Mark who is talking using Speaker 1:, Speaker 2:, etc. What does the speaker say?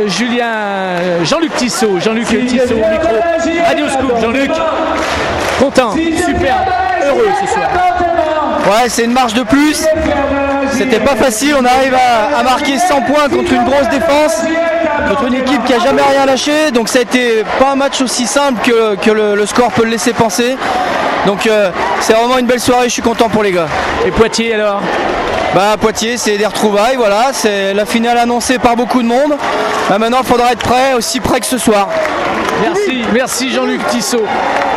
Speaker 1: Jean-Luc Tissot. Jean-Luc Tissot au micro. Radio Scoop, Jean-Luc. Content, super, heureux ce soir.
Speaker 2: Ouais, c'est une marche de plus. C'était pas facile, on arrive à marquer 100 points contre une grosse défense, contre une équipe qui a jamais rien lâché. Donc ça a été pas un match aussi simple que le score peut le laisser penser. Donc c'est vraiment une belle soirée, je suis content pour les gars.
Speaker 1: Et Poitiers alors?
Speaker 2: Poitiers, c'est des retrouvailles, voilà, c'est la finale annoncée par beaucoup de monde. Maintenant il faudra être prêt, aussi prêt que ce soir.
Speaker 1: Merci Jean-Luc Tissot.